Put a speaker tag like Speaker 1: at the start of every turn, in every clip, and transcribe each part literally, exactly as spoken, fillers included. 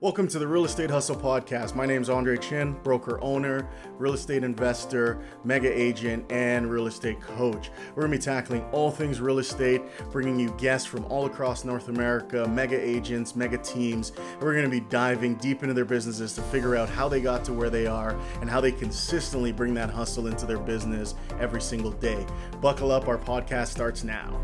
Speaker 1: Welcome to the Real Estate Hustle Podcast. My name is Andre Chin, broker owner, real estate investor, mega agent, and real estate coach. We're going to be tackling all things real estate, bringing you guests from all across North America, mega agents, mega teams. And we're going to be diving deep into their businesses to figure out how they got to where they are and how they consistently bring that hustle into their business every single day. Buckle up, our podcast starts now.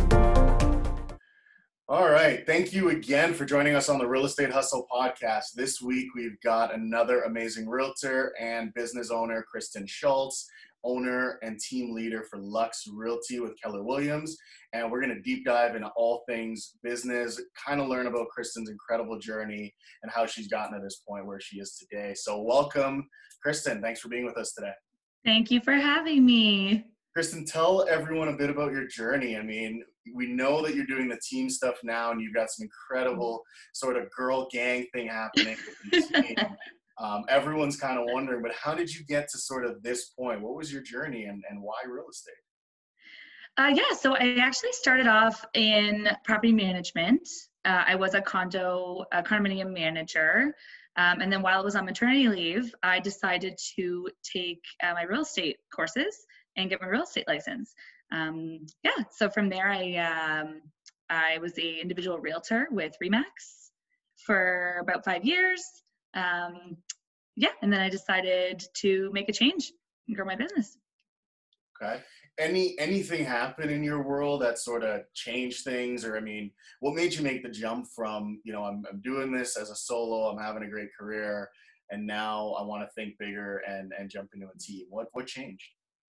Speaker 1: All right. Thank you again for joining us on the Real Estate Hustle Podcast. This week, we've got another amazing realtor and business owner, Kristen Schultz, owner and team leader for Lux Realty with Keller Williams. And we're going to deep dive into all things business, kind of learn about Kristen's incredible journey and how she's gotten to this point where she is today. So welcome, Kristen. Thanks for being with us today.
Speaker 2: Thank you for having me.
Speaker 1: Kristen, tell everyone a bit about your journey. I mean, we know that you're doing the team stuff now and you've got some incredible sort of girl gang thing happening with the team. um, everyone's kind of wondering, but how did you get to sort of this point? What was your journey and, and why real estate?
Speaker 2: Uh, yeah, so I actually started off in property management. Uh, I was a condo, a condominium manager. Um, and then while I was on maternity leave, I decided to take uh, my real estate courses and get my real estate license. Um, yeah, so from there, I um, I was a individual realtor with Remax for about five years. Um, yeah, and then I decided to make a change and grow my business.
Speaker 1: Okay. Any anything happen in your world that sort of changed things, or I mean, what made you make the jump from, you know, I'm I'm doing this as a solo, I'm having a great career, and now I want to think bigger and and jump into a team? What what changed?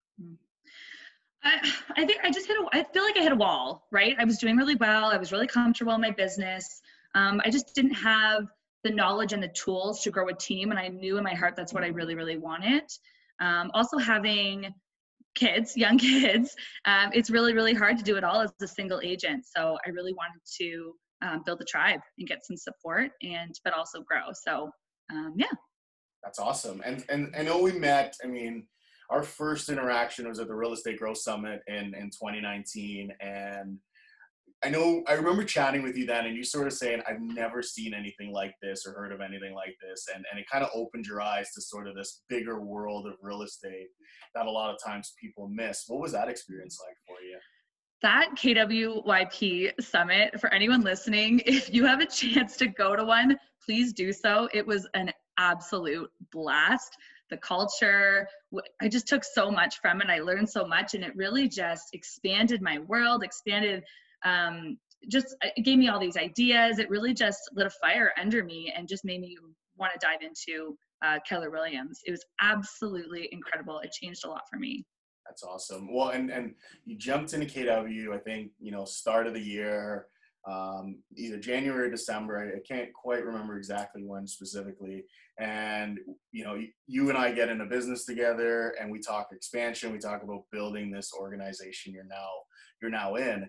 Speaker 2: I, I think I just hit a, I feel like I hit a wall, right? I was doing really well. I was really comfortable in my business. Um, I just didn't have the knowledge and the tools to grow a team. And I knew in my heart, that's what I really, really wanted. Um, also having kids, young kids, um, it's really, really hard to do it all as a single agent. So I really wanted to um, build a tribe and get some support and, but also grow. So um, yeah.
Speaker 1: That's awesome. And, and I know we met, I mean, our first interaction was at the Real Estate Growth Summit in, in twenty nineteen. And I know, I remember chatting with you then and you sort of saying, I've never seen anything like this or heard of anything like this. And, and it kind of opened your eyes to sort of this bigger world of real estate that a lot of times people miss. What was that experience like for you?
Speaker 2: That K W Y P summit, for anyone listening, if you have a chance to go to one, please do so. It was an absolute blast. The culture, I just took so much from it. I learned so much, and it really just expanded my world, expanded, um, just it gave me all these ideas. It really just lit a fire under me and just made me want to dive into uh, Keller Williams. It was absolutely incredible. It changed a lot for me.
Speaker 1: That's awesome. Well, and, and you jumped into K W, I think, you know, start of the year, um, either January or December. I, I can't quite remember exactly when specifically. And, you know, you, you and I get into business together and we talk expansion. We talk about building this organization you're now, you're now in,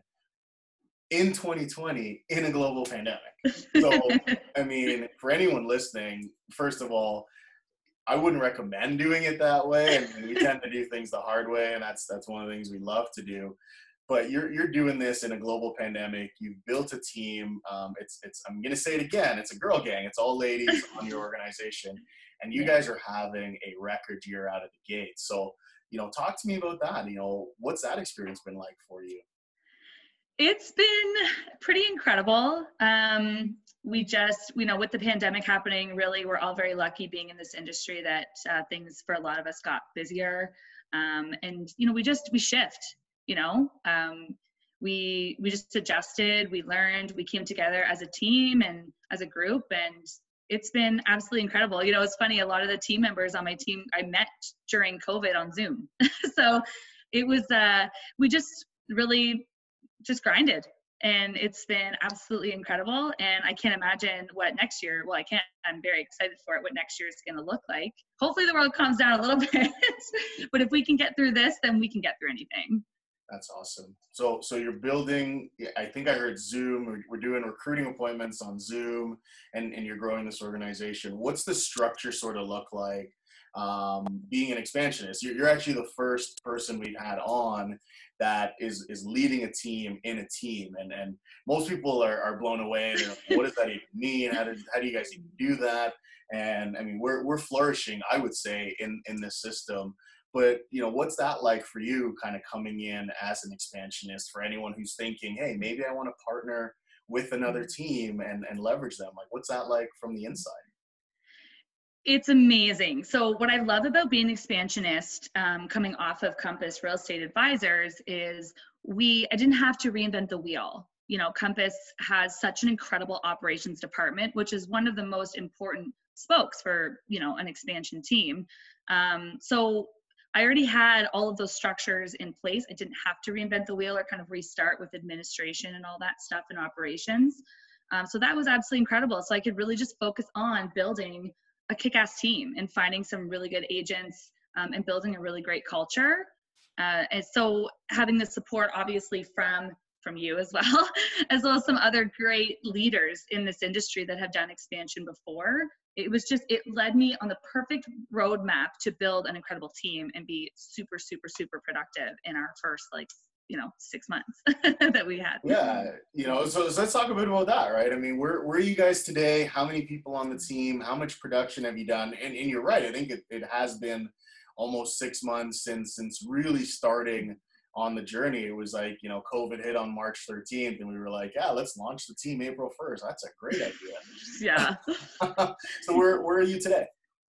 Speaker 1: in twenty twenty in a global pandemic. So, I mean, for anyone listening, first of all, I wouldn't recommend doing it that way. I mean, we tend to do things the hard way, and that's that's one of the things we love to do. But you're you're doing this in a global pandemic. You've built a team. Um, it's it's I'm gonna say it again. It's a girl gang. It's all ladies on your organization, and you guys are having a record year out of the gate. So, you know, talk to me about that. You know, what's that experience been like for you?
Speaker 2: It's been pretty incredible. Um, we just, you know, with the pandemic happening, really, we're all very lucky being in this industry that uh, things for a lot of us got busier. Um, and, you know, we just, we shift, you know, um, we, we just adjusted, we learned, we came together as a team and as a group, and it's been absolutely incredible. You know, it's funny, a lot of the team members on my team, I met during COVID on Zoom. So it was, uh, we just really just grinded, and it's been absolutely incredible. And I can't imagine what next year, well, I can't, I'm very excited for it, what next year is going to look like. Hopefully the world calms down a little bit, but if we can get through this, then we can get through anything.
Speaker 1: That's awesome. So, so you're building, I think I heard Zoom, we're, we're doing recruiting appointments on Zoom, and, and you're growing this organization. What's the structure sort of look like? Um, being an expansionist, you're, you're actually the first person we've had on that is, is leading a team in a team. And, and most people are, are blown away. They're like, what does that even mean? How do, how do you guys even do that? And I mean, we're, we're flourishing, I would say, in, in this system. But, you know, what's that like for you kind of coming in as an expansionist, for anyone who's thinking, hey, maybe I want to partner with another team and, and leverage them? Like, what's that like from the inside?
Speaker 2: It's amazing. So what I love about being an expansionist, um, coming off of Compass Real Estate Advisors, is we, I didn't have to reinvent the wheel. You know, Compass has such an incredible operations department, which is one of the most important spokes for, you know, an expansion team. Um, so I already had all of those structures in place. I didn't have to reinvent the wheel or kind of restart with administration and all that stuff and operations. Um, so that was absolutely incredible. So I could really just focus on building a kick-ass team and finding some really good agents, um, and building a really great culture. Uh, and so having the support, obviously, from from you as well, as well as some other great leaders in this industry that have done expansion before. It was just, it led me on the perfect roadmap to build an incredible team and be super, super, super productive in our first, like, you know, six months that we had.
Speaker 1: Yeah, you know, so, so let's talk a bit about that, right? I mean, where, where are you guys today? How many people on the team? How much production have you done? And, and you're right, I think it, it has been almost six months since since really starting on the journey. It was like, you know, COVID hit on March thirteenth, and we were like, yeah, let's launch the team April first. That's a great idea.
Speaker 2: Yeah.
Speaker 1: So where, where are you today?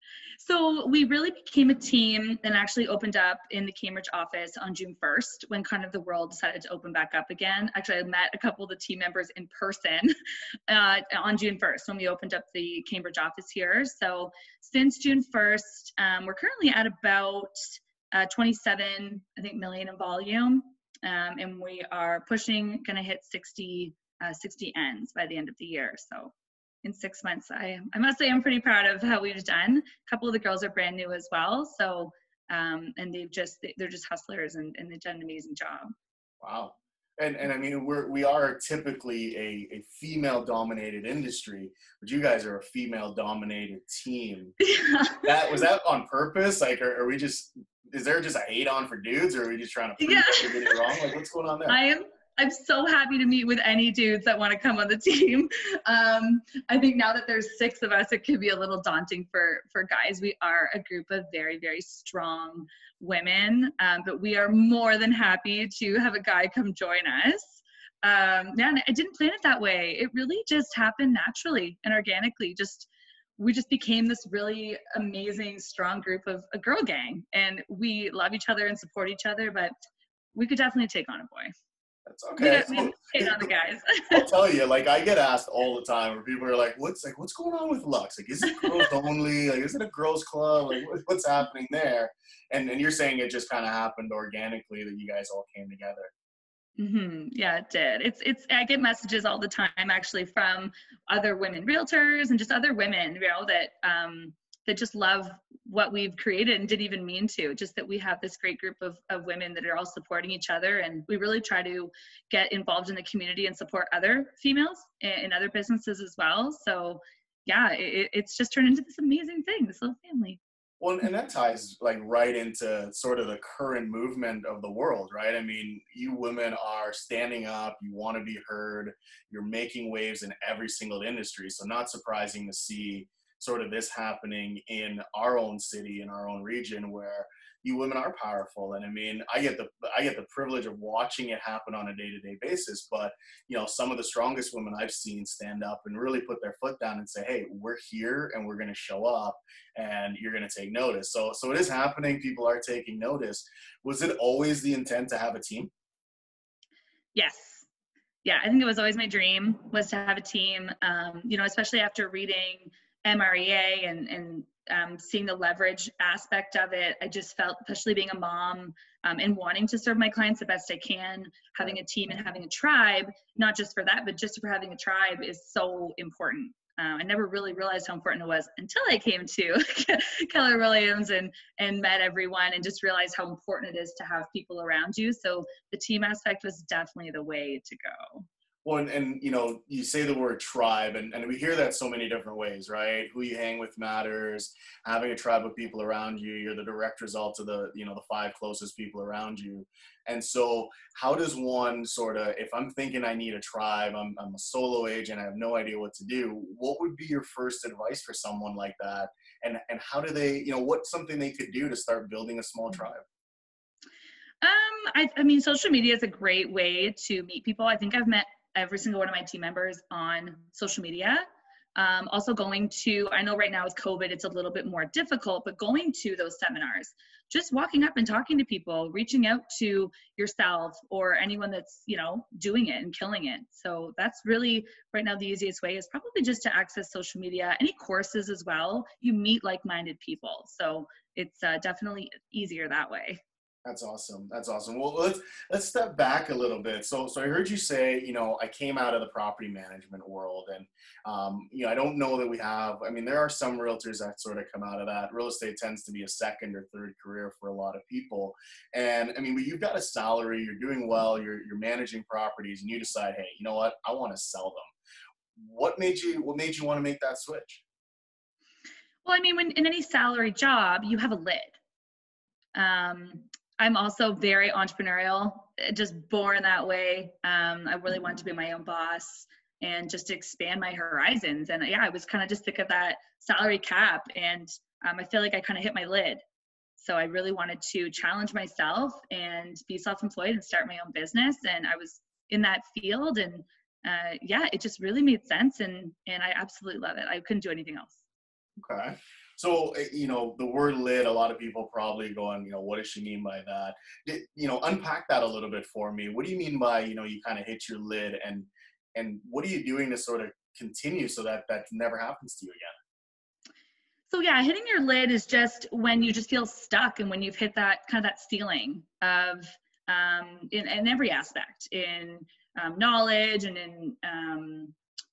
Speaker 2: So we really became a team and actually opened up in the Cambridge office on June first, when kind of the world decided to open back up again. Actually, I met a couple of the team members in person uh, on June first when we opened up the Cambridge office here. So since June first, um, we're currently at about uh, twenty-seven, I think, million in volume. Um, and we are pushing, going to hit sixty, uh, sixty ends by the end of the year. So in six months, I, I must say I'm pretty proud of how we've done. A couple of the girls are brand new as well. So, um, and they've just, they're just hustlers, and, and they've done an amazing job.
Speaker 1: Wow. And, and I mean, we're, we are typically a, a female dominated industry, but you guys are a female dominated team.
Speaker 2: Yeah.
Speaker 1: That, was that on purpose? Like, are, are we just, is there just a hate on for dudes, or are we just trying to prove
Speaker 2: Yeah.
Speaker 1: we did it wrong? Like, what's going on there?
Speaker 2: I am I'm so happy to meet with any dudes that want to come on the team. Um, I think now that there's six of us, it can be a little daunting for, for guys. We are a group of very, very strong women, um, but we are more than happy to have a guy come join us. Um, yeah, and I didn't plan it that way. It really just happened naturally and organically. Just we just became this really amazing, strong group of a girl gang, and we love each other and support each other, but we could definitely take on a boy.
Speaker 1: That's okay.
Speaker 2: We don't hate on the guys.
Speaker 1: I'll tell you, like, I get asked all the time where people are like, what's like, what's going on with Lux? Like, is it girls only? Like, is it a girls club? Like, what, what's happening there? And and you're saying it just kind of happened organically, that you guys all came together.
Speaker 2: Mm-hmm. Yeah, it did. It's, it's, I get messages all the time, actually, from other women realtors and just other women, you know, that, um, that just love what we've created and didn't even mean to, just that we have this great group of, of women that are all supporting each other. And we really try to get involved in the community and support other females in, in other businesses as well. So yeah, it, it's just turned into this amazing thing, this little family.
Speaker 1: Well, and that ties like right into sort of the current movement of the world, right? I mean, you women are standing up, you want to be heard, you're making waves in every single industry. So not surprising to see sort of this happening in our own city, in our own region, where you women are powerful. And I mean, I get the I get the privilege of watching it happen on a day-to-day basis, but you know, some of the strongest women I've seen stand up and really put their foot down and say, hey, we're here and we're going to show up and you're going to take notice. So so it is happening. People are taking notice. Was it always the intent to have a team?
Speaker 2: Yes. Yeah, I think it was always my dream, was to have a team, um, you know, especially after reading M R E A and, and um, seeing the leverage aspect of it. I just felt, especially being a mom um, and wanting to serve my clients the best I can, having a team and having a tribe, not just for that, but just for having a tribe is so important. Um, I never really realized how important it was until I came to Keller Williams and and met everyone and just realized how important it is to have people around you. So the team aspect was definitely the way to go.
Speaker 1: Well, and, and you know, you say the word tribe, and, and we hear that so many different ways, right? Who you hang with matters. Having a tribe of people around you, you're the direct result of the, you know, the five closest people around you. And so how does one sort of, if I'm thinking I need a tribe, I'm, I'm a solo agent, I have no idea what to do, what would be your first advice for someone like that? And, and how do they, you know, what's something they could do to start building a small tribe?
Speaker 2: Um, I, I mean, social media is a great way to meet people. I think I've met every single one of my team members on social media. Um, also going to, I know right now with COVID, it's a little bit more difficult, but going to those seminars, just walking up and talking to people, reaching out to yourself or anyone that's, you know, doing it and killing it. So that's really right now the easiest way is probably just to access social media, any courses as well. You meet like-minded people. So it's uh, definitely easier that way.
Speaker 1: That's awesome. That's awesome. Well, let's let's step back a little bit. So, so I heard you say, you know, I came out of the property management world, and um, you know, I don't know that we have. I mean, there are some realtors that sort of come out of that. Real estate tends to be a second or third career for a lot of people. And I mean, but you've got a salary, you're doing well, you're you're managing properties, and you decide, hey, you know what, I want to sell them. What made you What made you want to make that switch?
Speaker 2: Well, I mean, when in any salary job, you have a lid. Um, I'm also very entrepreneurial, just born that way. Um, I really wanted to be my own boss and just expand my horizons. And yeah, I was kind of just sick of that salary cap. And um, I feel like I kind of hit my lid. So I really wanted to challenge myself and be self-employed and start my own business. And I was in that field. And uh, yeah, it just really made sense. And, and I absolutely love it. I couldn't do anything else.
Speaker 1: Okay. So, you know, the word lid, a lot of people probably going, you know, what does she mean by that? Did, you know, unpack that a little bit for me. What do you mean by, you know, you kind of hit your lid, and, and what are you doing to sort of continue so that that never happens to you again?
Speaker 2: So yeah, hitting your lid is just when you just feel stuck and when you've hit that kind of that ceiling of, um, in, in every aspect, in um, knowledge and in, um,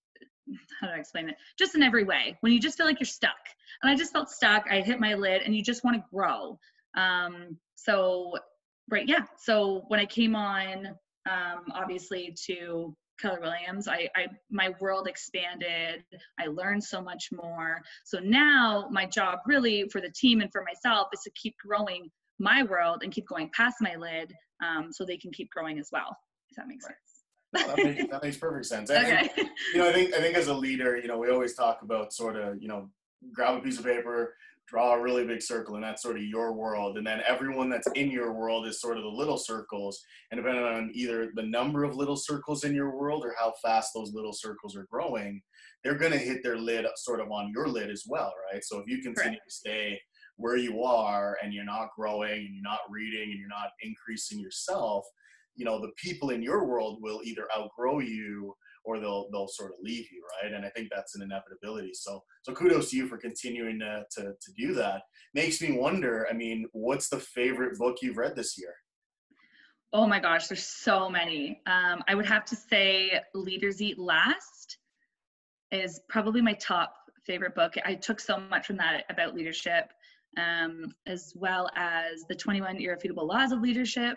Speaker 2: how do I explain it? Just in every way, when you just feel like you're stuck. And I just felt stuck. I hit my lid and you just want to grow. Um, so, right. Yeah. So when I came on, um, obviously to Keller Williams, I, I, my world expanded. I learned so much more. So now my job really for the team and for myself is to keep growing my world and keep going past my lid, um, so they can keep growing as well. If that makes sense.
Speaker 1: No, that, makes, that makes perfect sense. And,
Speaker 2: Okay.
Speaker 1: and, you know, I think I think as a leader, you know, we always talk about sort of, you know, grab a piece of paper, draw a really big circle, and that's sort of your world. And then everyone that's in your world is sort of the little circles. And depending on either the number of little circles in your world or how fast those little circles are growing, they're going to hit their lid sort of on your lid as well, right? So if you continue Correct. to stay where you are and you're not growing and you're not reading and you're not increasing yourself, you know, the people in your world will either outgrow you or they'll they'll sort of leave you, right? And I think that's an inevitability. So so kudos to you for continuing to, to, to do that. Makes me wonder, I mean, what's the favorite book you've read this year?
Speaker 2: Oh my gosh, there's so many. Um, I would have to say Leaders Eat Last is probably my top favorite book. I took so much from that about leadership, um, as well as the twenty-one Irrefutable Laws of Leadership.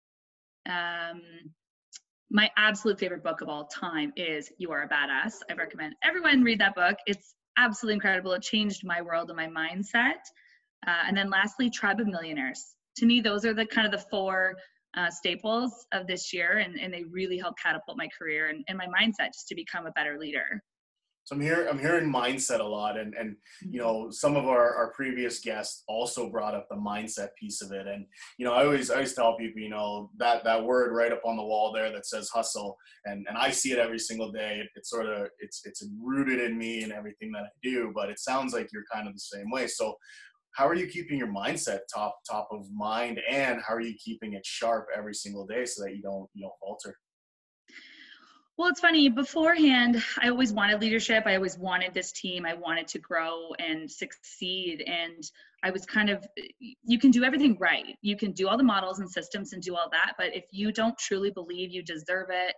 Speaker 2: Um, my absolute favorite book of all time is You Are a Badass. I recommend everyone read that book. It's absolutely incredible. It changed my world and my mindset. Uh, and then lastly, Tribe of Millionaires. To me, those are the kind of the four uh, staples of this year, and, and they really help catapult my career and, and my mindset just to become a better leader.
Speaker 1: So I'm here, I'm hearing mindset a lot, and, and, you know, some of our, our previous guests also brought up the mindset piece of it. And, you know, I always, I always tell people, you know, that, that word right up on the wall there that says hustle. And, and I see it every single day. It, it's sort of, it's, it's rooted in me and everything that I do, but it sounds like you're kind of the same way. So how are you keeping your mindset top, top of mind, and how are you keeping it sharp every single day so that you don't, you don't falter?
Speaker 2: Well, it's funny, beforehand, I always wanted leadership. I always wanted this team. I wanted to grow and succeed. And I was kind of, you can do everything right. You can do all the models and systems and do all that. But if you don't truly believe you deserve it,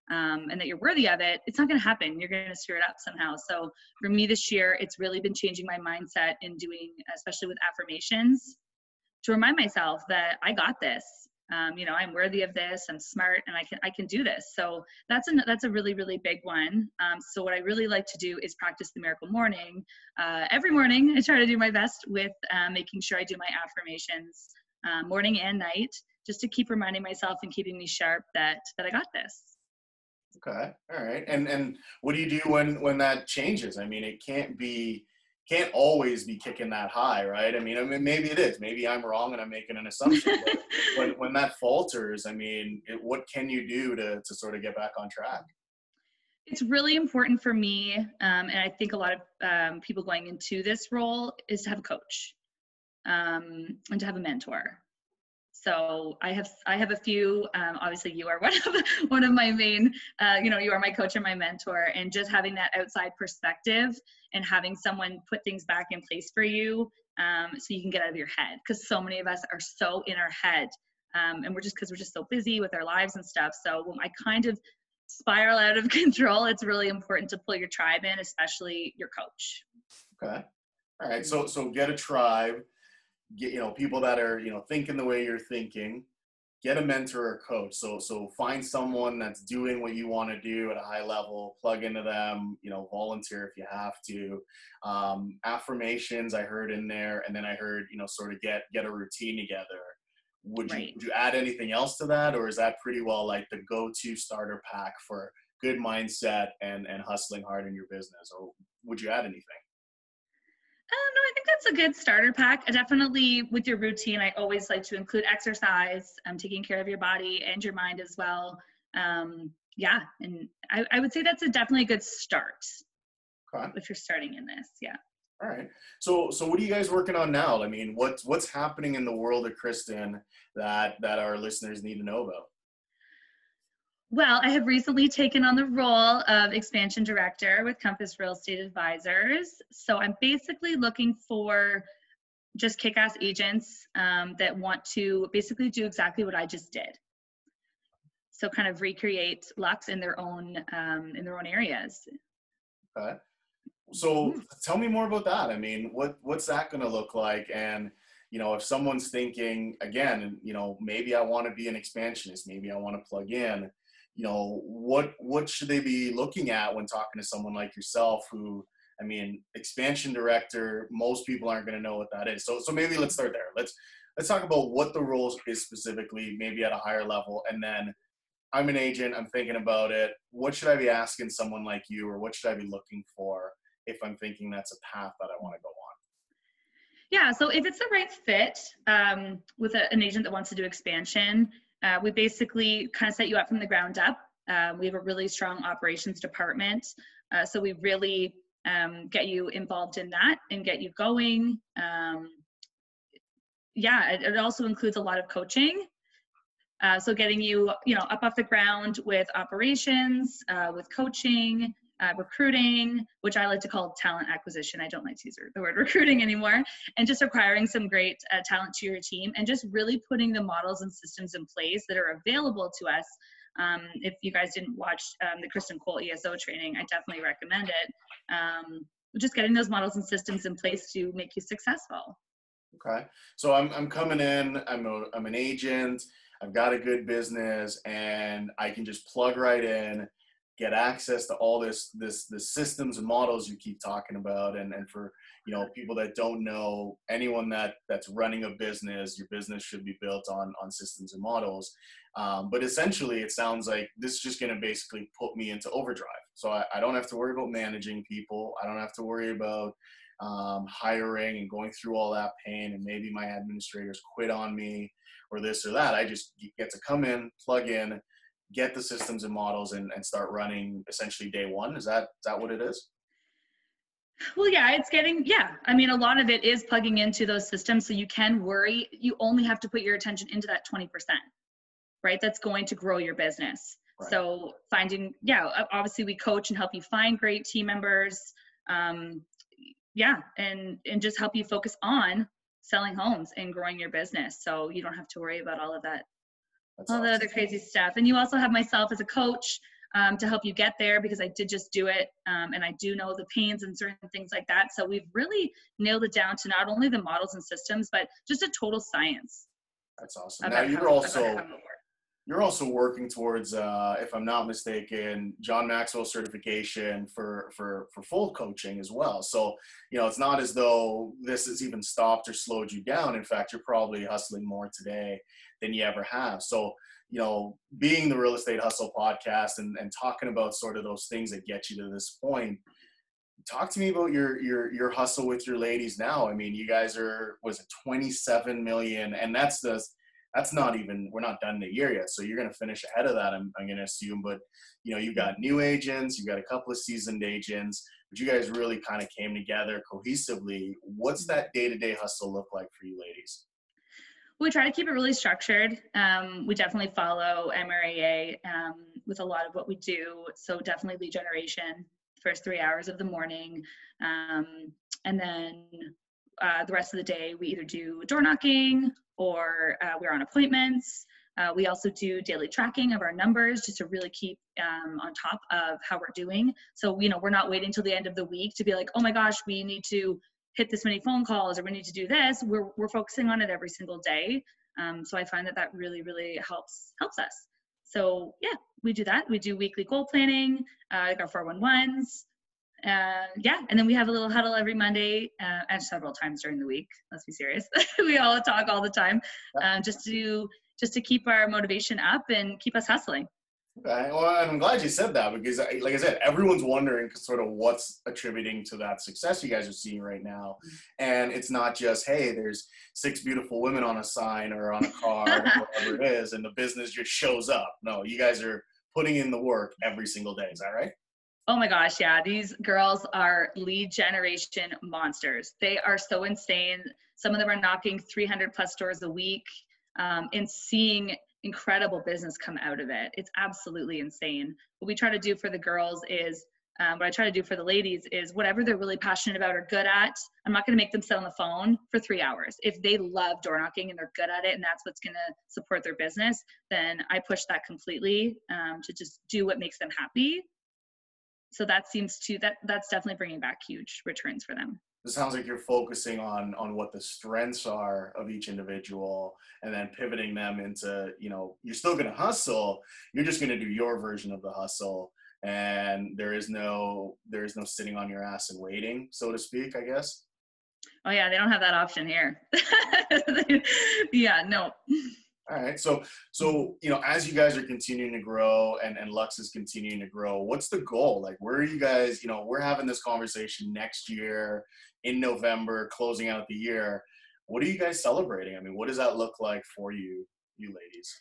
Speaker 2: um, and that you're worthy of it, it's not going to happen. You're going to screw it up somehow. So for me this year, it's really been changing my mindset in doing, especially with affirmations, to remind myself that I got this. Um, you know, I'm worthy of this. I'm smart, and I can I can do this. So that's a that's a really really big one. Um, so what I really like to do is practice the Miracle Morning. Uh, every morning, I try to do my best with uh, making sure I do my affirmations uh, morning and night, just to keep reminding myself and keeping me sharp that that I got this.
Speaker 1: Okay, all right. And and what do you do when when that changes? I mean, it can't be can't always be kicking that high, right? I mean, I mean, maybe it is. Maybe I'm wrong and I'm making an assumption. But when when that falters, I mean, it, what can you do to to sort of get back on track?
Speaker 2: It's really important for me, um, and I think a lot of um, people going into this role, is to have a coach um, and to have a mentor. So I have I have a few. Um, obviously, you are one of one of my main. Uh, you know, you are my coach and my mentor, and just having that outside perspective and having someone put things back in place for you, um, so you can get out of your head. Because so many of us are so in our head, um, and we're just because we're just so busy with our lives and stuff. So when I kind of spiral out of control, it's really important to pull your tribe in, especially your coach.
Speaker 1: Okay, all right. So so get a tribe. Get, you know, people that are, you know, thinking the way you're thinking. Get a mentor or coach. So so find someone that's doing what you want to do at a high level, plug into them, you know, volunteer if you have to. Um, affirmations I heard in there, and then I heard, you know, sort of get get a routine together. Would you
Speaker 2: Right.
Speaker 1: would you add anything else to that, or is that pretty well like the go-to starter pack for good mindset and and hustling hard in your business, or would you add anything?
Speaker 2: Um, no, I think that's a good starter pack. Uh, Definitely with your routine, I always like to include exercise, um, taking care of your body and your mind as well. Um, yeah, and I, I would say that's a definitely a good start
Speaker 1: Okay.
Speaker 2: if you're starting in this. Yeah.
Speaker 1: All right. So so what are you guys working on now? I mean, what's what's happening in the world of Kristen that that our listeners need to know about?
Speaker 2: Well, I have recently taken on the role of expansion director with Compass Real Estate Advisors. So I'm basically looking for just kick-ass agents um, that want to basically do exactly what I just did. So kind of recreate Lux in their own um, in their own areas.
Speaker 1: Okay. So
Speaker 2: Mhm.
Speaker 1: tell me more about that. I mean, what what's that going to look like? And you know, if someone's thinking again, you know, maybe I want to be an expansionist, maybe I want to plug in, you know, what what should they be looking at when talking to someone like yourself who, I mean, expansion director, most people aren't going to know what that is. So so maybe let's start there. Let's let's talk about what the role is specifically, maybe at a higher level, and then I'm an agent, I'm thinking about it. What should I be asking someone like you, or what should I be looking for if I'm thinking that's a path that I want to go on?
Speaker 2: Yeah, so if it's the right fit um, with a, an agent that wants to do expansion, uh, we basically kind of set you up from the ground up. Uh, we have a really strong operations department, uh, so we really um, get you involved in that and get you going. Um, yeah, it, it also includes a lot of coaching. Uh, so getting you, you know, up off the ground with operations, uh, with coaching, uh, recruiting, which I like to call talent acquisition. I don't like to use the word recruiting anymore, and just acquiring some great uh, talent to your team, and just really putting the models and systems in place that are available to us. Um, if you guys didn't watch um, the Kristen Cole E S O training, I definitely recommend it. Um, just getting those models and systems in place to make you successful.
Speaker 1: Okay. So I'm I'm coming in, I'm a, I'm an agent, I've got a good business, and I can just plug right in, get access to all this this the systems and models you keep talking about. And and for, you know, people that don't know, anyone that that's running a business, your business should be built on on systems and models. Um, but essentially it sounds like this is just going to basically put me into overdrive. So I, I don't have to worry about managing people. I don't have to worry about um, hiring and going through all that pain, and maybe my administrators quit on me or this or that. I just get to come in, plug in, get the systems and models, and, and start running essentially day one. Is that is that what it is?
Speaker 2: Well, yeah, it's getting, yeah. I mean, a lot of it is plugging into those systems, so you can worry. You only have to put your attention into that twenty percent, right? That's going to grow your business.
Speaker 1: Right.
Speaker 2: So finding, yeah, obviously we coach and help you find great team members. Um, yeah, and, and just help you focus on selling homes and growing your business. So you don't have to worry about all of that,
Speaker 1: That's
Speaker 2: all the
Speaker 1: awesome.
Speaker 2: other crazy stuff. And you also have myself as a coach. um, to help you get there, because I did just do it. Um, and I do know the pains and certain things like that. So we've really nailed it down to not only the models and systems, but just a total science.
Speaker 1: That's awesome. Now
Speaker 2: About
Speaker 1: you're
Speaker 2: how,
Speaker 1: also
Speaker 2: about how it works.
Speaker 1: you're also working towards, uh, if I'm not mistaken, John Maxwell certification for for for full coaching as well. So you know, it's not as though this has even stopped or slowed you down. In fact, you're probably hustling more today than you ever have. So you know, being the Real Estate Hustle podcast and and talking about sort of those things that get you to this point. Talk to me about your your your hustle with your ladies now. I mean, you guys are, was it twenty-seven million, and that's the that's not even, we're not done the year yet, so you're going to finish ahead of that, I'm, I'm going to assume. But you know, you've got new agents, you've got a couple of seasoned agents, but you guys really kind of came together cohesively. What's that day-to-day hustle look like for you ladies?
Speaker 2: We try to keep it really structured. Um, we definitely follow M R A A um, with a lot of what we do. So definitely lead generation, first three hours of the morning. Um, and then uh, the rest of the day, we either do door knocking or uh, we're on appointments. Uh, we also do daily tracking of our numbers just to really keep um, on top of how we're doing. So, you know, we're not waiting till the end of the week to be like, oh my gosh, we need to hit this many phone calls or we need to do this. We're, we're focusing on it every single day. Um, so I find that that really, really helps, helps us. So yeah, we do that. We do weekly goal planning, uh, like our four one ones. Uh, yeah, and then we have a little huddle every Monday uh, and several times during the week. Let's be serious. We all talk all the time, um, just to just to keep our motivation up and keep us hustling.
Speaker 1: Okay. Well, I'm glad you said that because, like I said, everyone's wondering sort of what's attributing to that success you guys are seeing right now. And it's not just, hey, there's six beautiful women on a sign or on a card or whatever it is, and the business just shows up. No, you guys are putting in the work every single day. Is that right?
Speaker 2: Oh my gosh, yeah. These girls are lead generation monsters. They are so insane. Some of them are knocking three hundred plus doors a week um, and seeing incredible business come out of it. It's absolutely insane. What we try to do for the girls is, um, what I try to do for the ladies is whatever they're really passionate about or good at, I'm not going to make them sit on the phone for three hours. If they love door knocking and they're good at it and that's what's going to support their business, then I push that completely um, to just do what makes them happy. So that seems to, that that's definitely bringing back huge returns for them.
Speaker 1: It sounds like you're focusing on on what the strengths are of each individual and then pivoting them into, you know, you're still going to hustle. You're just going to do your version of the hustle. And there is no, there is no sitting on your ass and waiting, so to speak, I guess.
Speaker 2: Oh yeah. They don't have that option here. Yeah, no.
Speaker 1: All right. So, so, you know, as you guys are continuing to grow and, and Lux is continuing to grow, what's the goal? Like, where are you guys, you know, we're having this conversation next year in November, closing out the year. What are you guys celebrating? I mean, what does that look like for you, you ladies?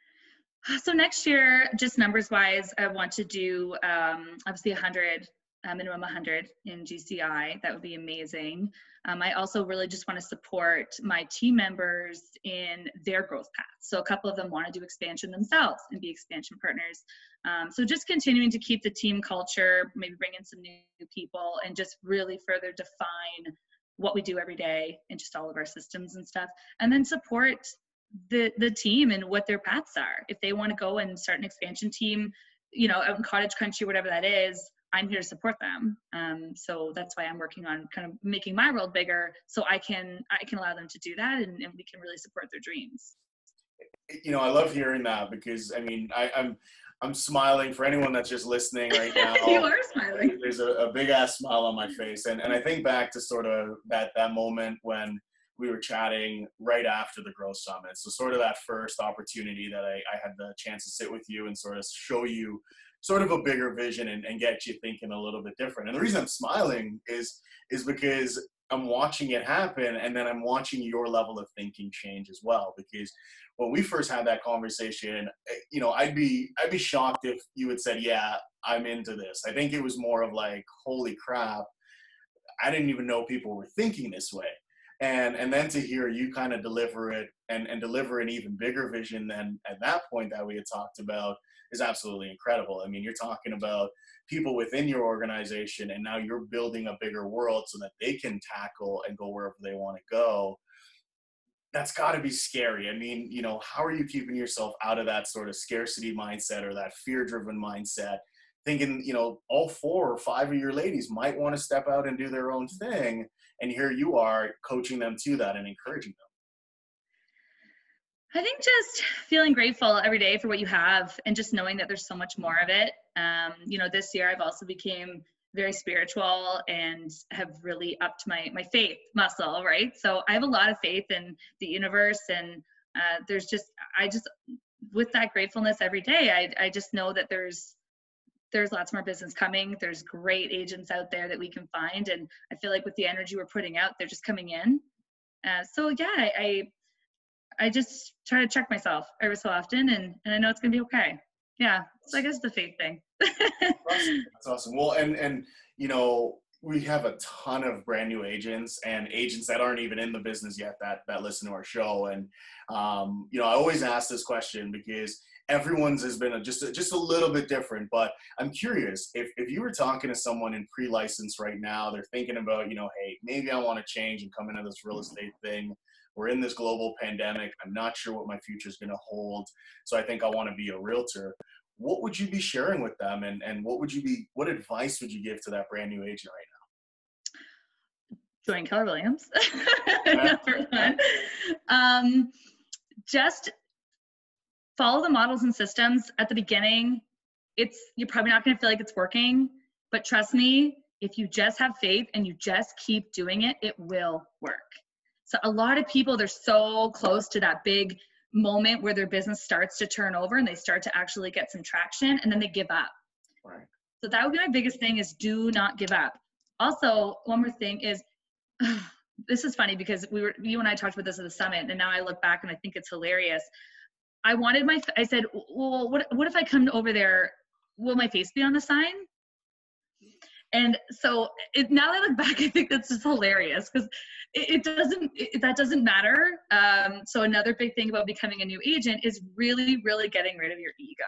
Speaker 2: So next year, just numbers wise, I want to do um, obviously one hundred, uh, minimum one hundred in G C I. That would be amazing. Um, I also really just want to support my team members in their growth path. So a couple of them want to do expansion themselves and be expansion partners. Um, so just continuing to keep the team culture, maybe bring in some new people and just really further define what we do every day and just all of our systems and stuff. And then support the the team and what their paths are. If they want to go and start an expansion team, you know, out in cottage country, whatever that is, I'm here to support them. Um, so that's why I'm working on kind of making my world bigger so I can I can allow them to do that and, and we can really support their dreams.
Speaker 1: You know, I love hearing that because I mean, I, I'm I'm smiling for anyone that's just listening right now.
Speaker 2: You are smiling.
Speaker 1: There's a, a big ass smile on my face, and and I think back to sort of that that moment when we were chatting right after the Growth Summit. So sort of that first opportunity that I, I had the chance to sit with you and sort of show you sort of a bigger vision and, and get you thinking a little bit different. And the reason I'm smiling is, is because I'm watching it happen and then I'm watching your level of thinking change as well. Because when we first had that conversation, you know, I'd be, I'd be shocked if you had said, yeah, I'm into this. I think it was more of like, holy crap, I didn't even know people were thinking this way. And and then to hear you kind of deliver it and, and deliver an even bigger vision than at that point that we had talked about is absolutely incredible. I mean, you're talking about people within your organization and now you're building a bigger world so that they can tackle and go wherever they want to go. that's got to be scary. I mean, you know, how are you keeping yourself out of that sort of scarcity mindset or that fear-driven mindset? Thinking, you know, all four or five of your ladies might want to step out and do their own thing, and here you are coaching them to that and encouraging them.
Speaker 2: I think just feeling grateful every day for what you have and just knowing that there's so much more of it. Um, you know, this year I've also became very spiritual and have really upped my my faith muscle, right? So I have a lot of faith in the universe, and uh, there's just, I just, with that gratefulness every day, I, I just know that there's there's lots more business coming. There's great agents out there that we can find. And I feel like with the energy we're putting out, they're just coming in. Uh, so yeah, I, I I just try to check myself every so often, and, and I know it's going to be okay. Yeah. So I guess the faith thing.
Speaker 1: Awesome. That's awesome. Well, and, and, you know, we have a ton of brand new agents and agents that aren't even in the business yet that, that listen to our show. And, um, you know, I always ask this question because everyone's has been a, just, a, just a little bit different, but I'm curious if, if you were talking to someone in pre-license right now, they're thinking about, you know, hey, maybe I want to change and come into this real estate thing. We're in this global pandemic. I'm not sure what my future is going to hold. So I think I want to be a realtor. What would you be sharing with them? And, and what would you be, what advice would you give to that brand new agent right
Speaker 2: now? Join Keller Williams,
Speaker 1: Yeah.
Speaker 2: number one. Um, just follow the models and systems at the beginning. It's, you're probably not going to feel like it's working, but trust me, if you just have faith and you just keep doing it, it will work. So a lot of people, they're so close to that big moment where their business starts to turn over and they start to actually get some traction, and then they give up.
Speaker 1: Right.
Speaker 2: So that would be my biggest thing, is do not give up. Also, one more thing is, this is funny because we were, you and I talked about this at the summit, and now I look back and I think it's hilarious. I wanted my, I said, well, what, what if I come over there, will my face be on the sign? And so it, now that I look back, I think that's just hilarious because it, it doesn't, it, that doesn't matter. Um, so another big thing about becoming a new agent is really, really getting rid of your ego.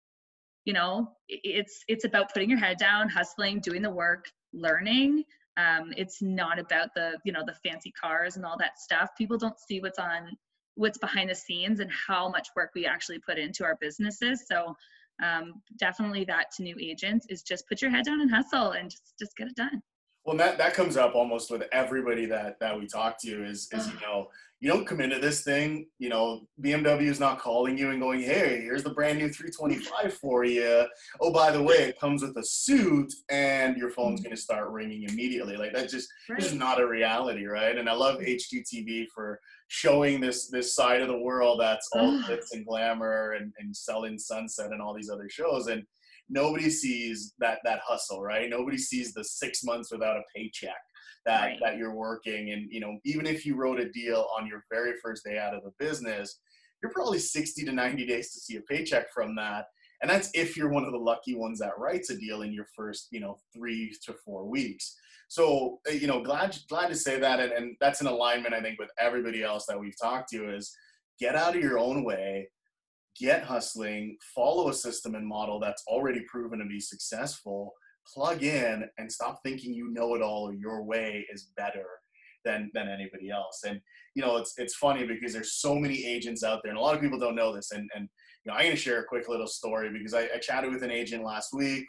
Speaker 2: You know, it, it's, it's about putting your head down, hustling, doing the work, learning. Um, it's not about the, you know, the fancy cars and all that stuff. People don't see what's on, what's behind the scenes and how much work we actually put into our businesses. So Um, definitely that to new agents is just put your head down and hustle and just, just get it done.
Speaker 1: Well, that, that comes up almost with everybody that, that we talk to is, is, you know, you don't come into this thing, you know, B M W is not calling you and going, hey, here's the brand new three twenty-five for you. Oh, by the way, it comes with a suit, and your phone's going to start ringing immediately. Like that just, right. This is not a reality. Right. And I love H G T V for showing this, this side of the world that's all glitz and glamour and, and Selling Sunset and all these other shows. And nobody sees that, that hustle, right? Nobody sees the six months without a paycheck that, right. that you're working. And, you know, even if you wrote a deal on your very first day out of the business, you're probably sixty to ninety days to see a paycheck from that. And that's if you're one of the lucky ones that writes a deal in your first, you know, three to four weeks. So, you know, glad, glad to say that. And, and that's in alignment, I think, with everybody else that we've talked to is get out of your own way, get hustling, follow a system and model that's already proven to be successful, plug in, and stop thinking you know it all or your way is better than, than anybody else. And, you know, it's, it's funny because there's so many agents out there and a lot of people don't know this. And, and you know, I'm going to share a quick little story because I, I chatted with an agent last week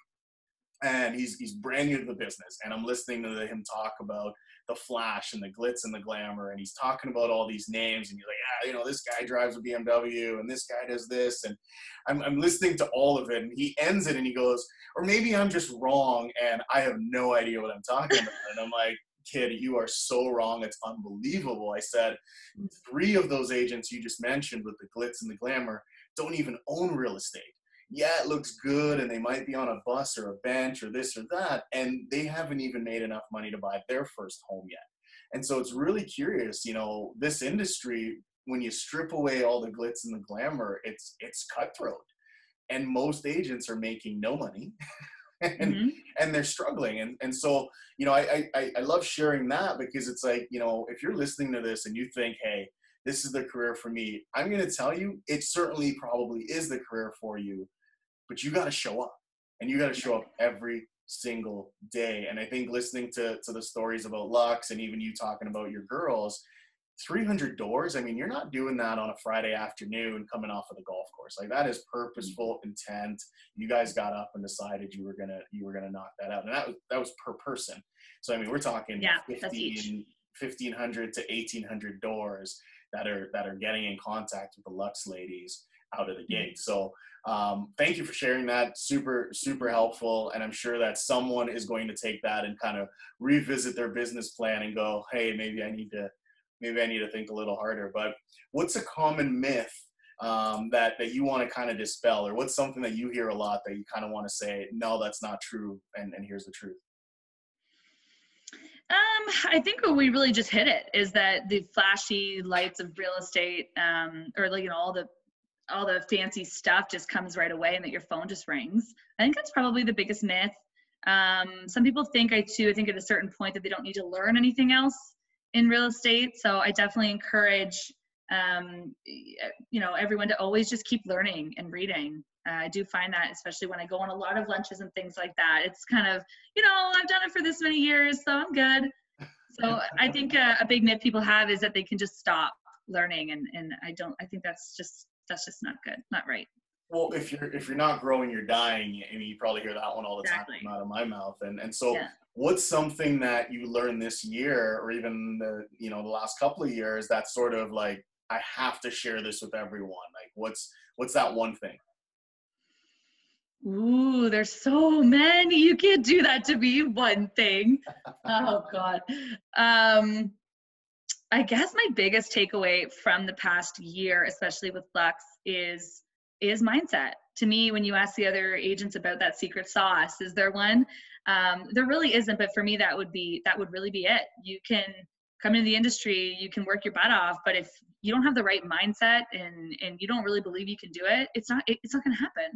Speaker 1: and he's, he's brand new to the business. And I'm listening to him talk about the flash and the glitz and the glamour. And he's talking about all these names and he's like, yeah, you know, this guy drives a B M W and this guy does this. And I'm, I'm listening to all of it. And he ends it and he goes, or maybe I'm just wrong and I have no idea what I'm talking about. And I'm like, kid, you are so wrong. It's unbelievable. I said, three of those agents you just mentioned with the glitz and the glamour don't even own real estate. Yeah, it looks good and they might be on a bus or a bench or this or that, and they haven't even made enough money to buy their first home yet. And so it's really curious, you know, this industry, when you strip away all the glitz and the glamour, it's it's cutthroat. And most agents are making no money and, mm-hmm. and they're struggling. And, and so, you know, I, I, I love sharing that because it's like, you know, if you're listening to this and you think, hey, this is the career for me, I'm going to tell you, it certainly probably is the career for you. But you got to show up and you got to show up every single day. And I think listening to, to the stories about Lux and even you talking about your girls, three hundred doors. I mean, you're not doing that on a Friday afternoon coming off of the golf course. Like, that is purposeful intent. You guys got up and decided you were gonna you were gonna knock that out, and that was that was per person. So I mean, we're talking
Speaker 2: Yeah,
Speaker 1: fifteen, fifteen hundred to eighteen hundred doors that are that are getting in contact with the Lux ladies out of the gate. So um, thank you for sharing that. Super, super helpful. And I'm sure that someone is going to take that and kind of revisit their business plan and go, hey, maybe I need to, maybe I need to think a little harder. But what's a common myth um, that, that you want to kind of dispel, or what's something that you hear a lot that you kind of want to say, no, that's not true, and, and here's the truth?
Speaker 2: Um, I think what we really just hit it is that the flashy lights of real estate, um, or like, you know, all the, all the fancy stuff just comes right away, and that your phone just rings. I think that's probably the biggest myth. Um, some people think I too, I think at a certain point that they don't need to learn anything else in real estate. So I definitely encourage, um, you know, everyone to always just keep learning and reading. Uh, I do find that, especially when I go on a lot of lunches and things like that, it's kind of, you know, I've done it for this many years, so I'm good. So I think a, a big myth people have is that they can just stop learning. And, and I don't, I think that's just, that's just not good, not right.
Speaker 1: Well, if you're, if you're not growing, you're dying. I mean, you probably hear that one all the
Speaker 2: Exactly.
Speaker 1: time out of my mouth. And, and so
Speaker 2: Yeah.
Speaker 1: what's something that you learned this year, or even the, you know, the last couple of years, that's sort of like, I have to share this with everyone? Like, what's, what's that one thing?
Speaker 2: Ooh, there's so many. You can't do that to me. One thing. Oh God. Um, I guess my biggest takeaway from the past year, especially with Lux, is is mindset. To me, when you ask the other agents about that secret sauce, is there one? Um, there really isn't, but for me, that would be that would really be it. You can come into the industry, you can work your butt off, but if you don't have the right mindset and and you don't really believe you can do it, it's not it, it's not going to happen.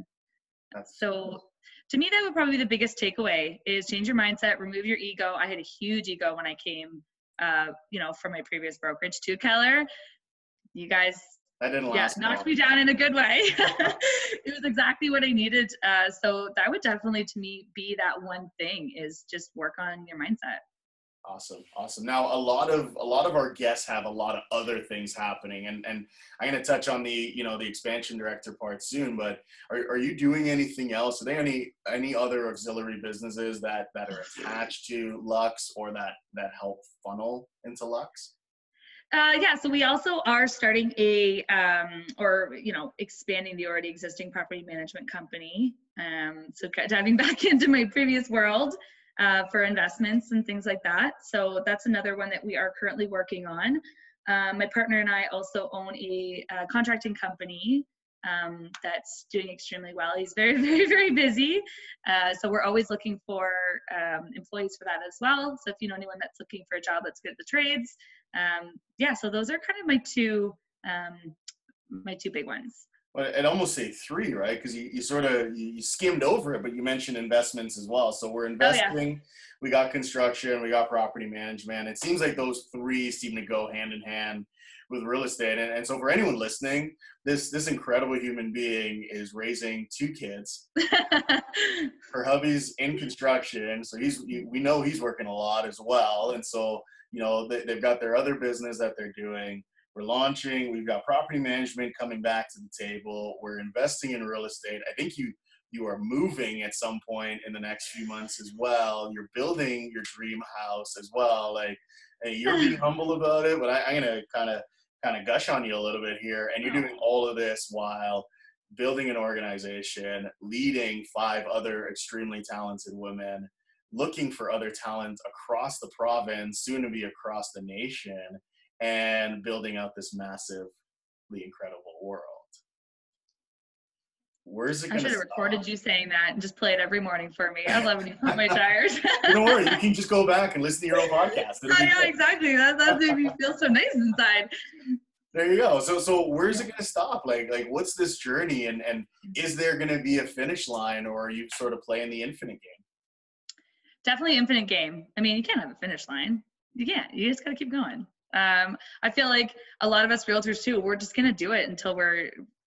Speaker 2: So to me, that would probably be the biggest takeaway is change your mindset, remove your ego. I had a huge ego when I came, uh, you know, from my previous brokerage to Keller. You guys,
Speaker 1: that didn't
Speaker 2: yeah,
Speaker 1: last
Speaker 2: knocked
Speaker 1: long.
Speaker 2: me down in a good way. It was exactly what I needed. Uh, so that would definitely, to me, be that one thing is just work on your mindset.
Speaker 1: Awesome. Awesome. Now, a lot of, a lot of our guests have a lot of other things happening, and, and I'm going to touch on the, you know, the expansion director part soon, but are, are you doing anything else? Are there any, any other auxiliary businesses that, that are attached to Lux or that, that help funnel into Lux?
Speaker 2: Uh, yeah, so we also are starting a, um, or, you know, expanding the already existing property management company. Um, so diving back into my previous world, uh, for investments and things like that. So that's another one that we are currently working on. Um, my partner and I also own a, uh, contracting company, um, that's doing extremely well. He's very, very, very busy. Uh, so we're always looking for, um, employees for that as well. So if you know anyone that's looking for a job that's good at the trades, um, yeah, so those are kind of my two, um, my two big ones.
Speaker 1: Well, I'd almost say three, right? Because you, you sort of, you, you skimmed over it, but you mentioned investments as well. So we're investing, oh, yeah. We got construction, we got property management. It seems like those three seem to go hand in hand with real estate. And, and so for anyone listening, this, this incredible human being is raising two kids. Her hubby's in construction. So he's, we know he's working a lot as well. And so, you know, they, they've got their other business that they're doing. We're launching, we've got property management coming back to the table. We're investing in real estate. I think you, you are moving at some point in the next few months as well. You're building your dream house as well. Like, hey, you're being humble about it, but I, I'm going to kind of, kind of gush on you a little bit here. And you're doing all of this while building an organization, leading five other extremely talented women, looking for other talent across the province, soon to be across the nation, and building out this massively incredible world. Where's it going to
Speaker 2: I should have recorded you saying that and just play it every morning for me. I love when you pump my tires.
Speaker 1: Don't worry, you can just go back and listen to your own podcast.
Speaker 2: Oh, yeah, exactly. That, that made me feel so nice inside.
Speaker 1: There you go. So, so where's it going to stop? Like, like, what's this journey? And, and is there going to be a finish line, or are you sort of playing the infinite game?
Speaker 2: Definitely infinite game. I mean, you can't have a finish line. You can't. You just got to keep going. Um, I feel like a lot of us realtors too, we're just going to do it until we're,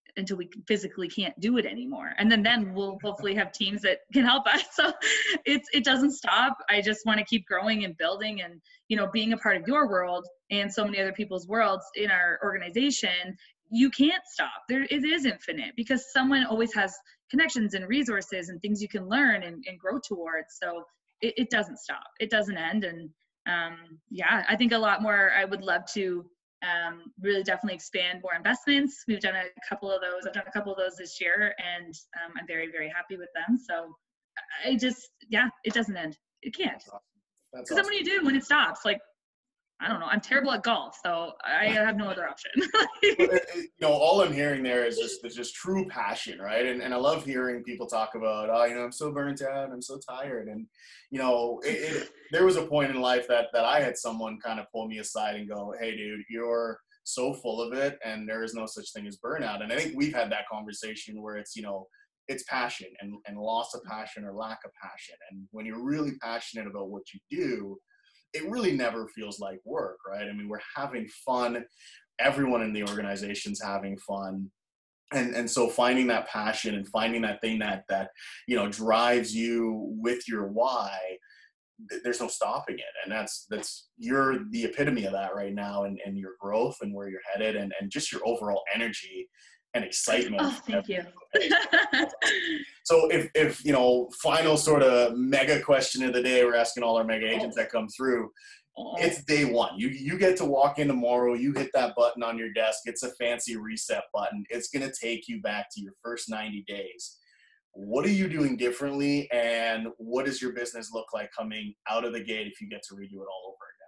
Speaker 2: until we physically can't do it anymore. And then, then we'll hopefully have teams that can help us. So it's, it doesn't stop. I just want to keep growing and building and, you know, being a part of your world and so many other people's worlds in our organization. You can't stop there. It is infinite because someone always has connections and resources and things you can learn and, and grow towards. So it, it doesn't stop. It doesn't end. And um, yeah, I think a lot more, I would love to um, really definitely expand more investments. We've done a couple of those. I've done a couple of those this year and um, I'm very, very happy with them. So I just, yeah, it doesn't end. It can't. Because awesome. Then what do you do when it stops? Like, I don't know. I'm terrible at golf, so I have no other option.
Speaker 1: you know, all I'm hearing there is just, is just true passion, right? And and I love hearing people talk about, oh, you know, I'm so burnt out, I'm so tired, and you know, it, it, there was a point in life that that I had someone kind of pull me aside and go, hey, dude, you're so full of it, and there is no such thing as burnout. And I think we've had that conversation where it's, you know, it's passion and and loss of passion or lack of passion, and when you're really passionate about what you do, it really never feels like work, right? I mean, we're having fun. Everyone in the organization's having fun. And and so finding that passion and finding that thing that, that you know, drives you with your why, th- there's no stopping it. And that's, that's you're the epitome of that right now, and, and your growth and where you're headed and, and just your overall energy and excitement.
Speaker 2: Oh, thank you.
Speaker 1: So if, if, you know, final sort of mega question of the day, we're asking all our mega agents that come through, it's day one. You, you get to walk in tomorrow, you hit that button on your desk. It's a fancy reset button. It's going to take you back to your first ninety days. What are you doing differently? And what does your business look like coming out of the gate if you get to redo it all over again?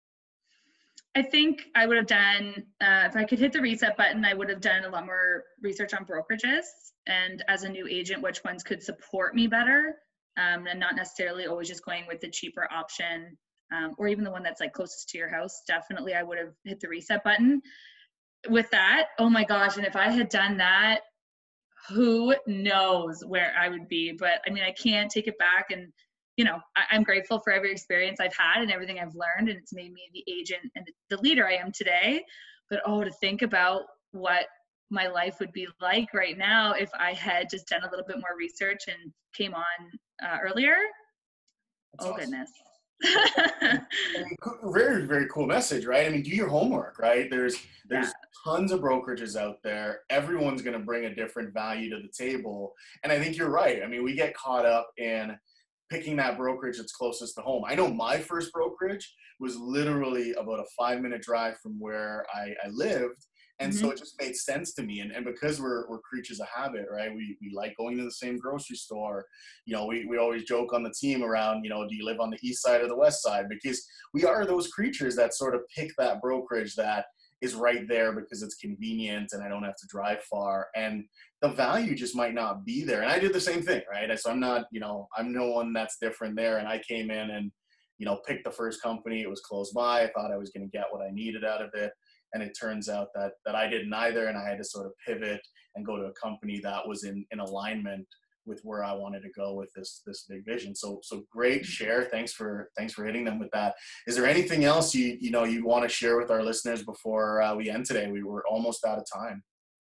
Speaker 2: I think I would have done, uh, if I could hit the reset button, I would have done a lot more research on brokerages and as a new agent, which ones could support me better, um, and not necessarily always just going with the cheaper option, um, or even the one that's like closest to your house. Definitely, I would have hit the reset button with that. Oh my gosh. And if I had done that, who knows where I would be, but I mean, I can't take it back. And you know, I, I'm grateful for every experience I've had and everything I've learned, and it's made me the agent and the leader I am today. But oh, to think about what my life would be like right now if I had just done a little bit more research and came on uh, earlier. That's oh, awesome. Goodness.
Speaker 1: I mean, very, very cool message, right? I mean, do your homework, right? There's there's yeah. tons of brokerages out there. Everyone's going to bring a different value to the table. And I think you're right. I mean, we get caught up in picking that brokerage that's closest to home. I know my first brokerage was literally about a five minute drive from where I, I lived. And mm-hmm. so it just made sense to me. And, and because we're, we're creatures of habit, right? We, we like going to the same grocery store. You know, we, we always joke on the team around, you know, do you live on the east side or the west side? Because we are those creatures that sort of pick that brokerage that is right there because it's convenient and I don't have to drive far. And the value just might not be there. And I did the same thing, right? So I'm not, you know, I'm no one that's different there. And I came in and, you know, picked the first company. It was close by. I thought I was going to get what I needed out of it. And it turns out that that I didn't either. And I had to sort of pivot and go to a company that was in, in alignment with where I wanted to go with this this big vision. So so great share. Thanks for thanks for hitting them with that. Is there anything else you you know you want to share with our listeners before uh, we end today? We were almost out of time.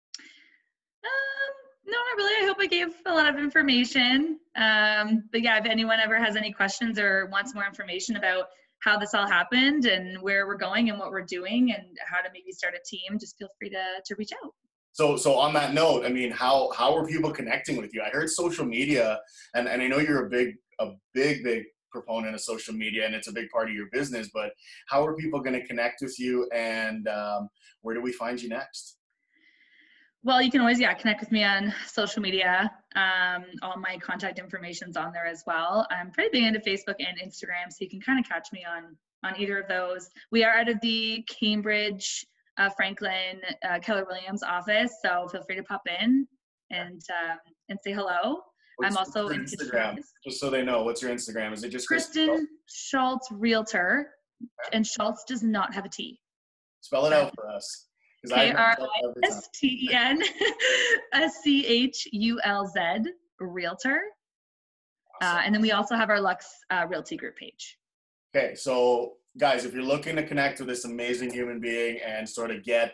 Speaker 2: Um, no, not really. I hope I gave a lot of information. Um, but yeah, if anyone ever has any questions or wants more information about how this all happened and where we're going and what we're doing and how to maybe start a team, just feel free to to reach out.
Speaker 1: So, so on that note, I mean, how, how are people connecting with you? I heard social media, and, and I know you're a big, a big, big proponent of social media, and it's a big part of your business, but how are people going to connect with you, and um, where do we find you next?
Speaker 2: Well, you can always, yeah, connect with me on social media. Um, all my contact information's on there as well. I'm pretty big into Facebook and Instagram, so you can kind of catch me on, on either of those. We are out of the Cambridge Uh, Franklin uh, Keller Williams office, so feel free to pop in and um, and say hello.
Speaker 1: What's,
Speaker 2: I'm also
Speaker 1: what's your Instagram, just so they know. What's your Instagram? Is it just
Speaker 2: Kristen Schultz Realtor? Okay. And Schultz does not have a T.
Speaker 1: Spell it out for us.
Speaker 2: K R I S T E N S C H U L Z Realtor. Awesome. Uh, and then we also have our Lux uh, Realty Group page.
Speaker 1: Okay, so guys, if you're looking to connect with this amazing human being and sort of get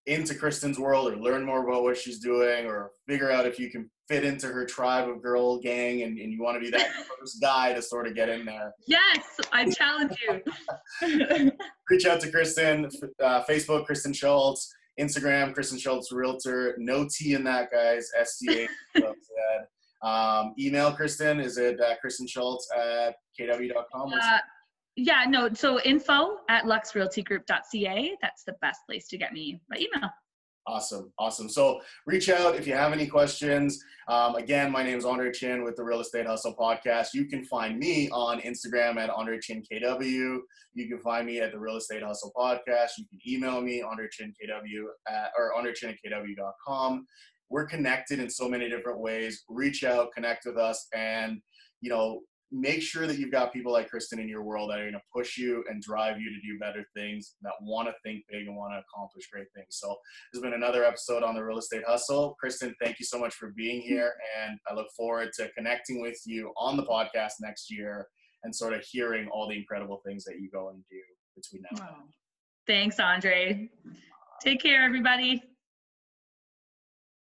Speaker 1: into Kristen's world or learn more about what she's doing or figure out if you can fit into her tribe of girl gang and, and you want to be that first guy to sort of get in there.
Speaker 2: Yes, I challenge you.
Speaker 1: Reach out to Kristen, uh, Facebook, Kristen Schultz, Instagram, Kristen Schultz Realtor. No T in that, guys. S T A. um, email Kristen. Is it uh, Kristen Schultz at K W dot com?
Speaker 2: Uh, yeah, no. So info at lux realty group dot c a. That's the best place to get me by email.
Speaker 1: Awesome. Awesome. So reach out if you have any questions. Um, again, my name is Andre Chin with the Real Estate Hustle Podcast. You can find me on Instagram at Andre Chin K W. You can find me at the Real Estate Hustle Podcast. You can email me, Andre Chin K W at, or Andre Chin at K W dot com. We're connected in so many different ways. Reach out, connect with us, and, you know, make sure that you've got people like Kristen in your world that are going to push you and drive you to do better things, that want to think big and want to accomplish great things. So this has been another episode on the Real Estate Hustle. Kristen, thank you so much for being here. And I look forward to connecting with you on the podcast next year and sort of hearing all the incredible things that you go and do between now and then.
Speaker 2: Thanks, Andre. Take care, everybody.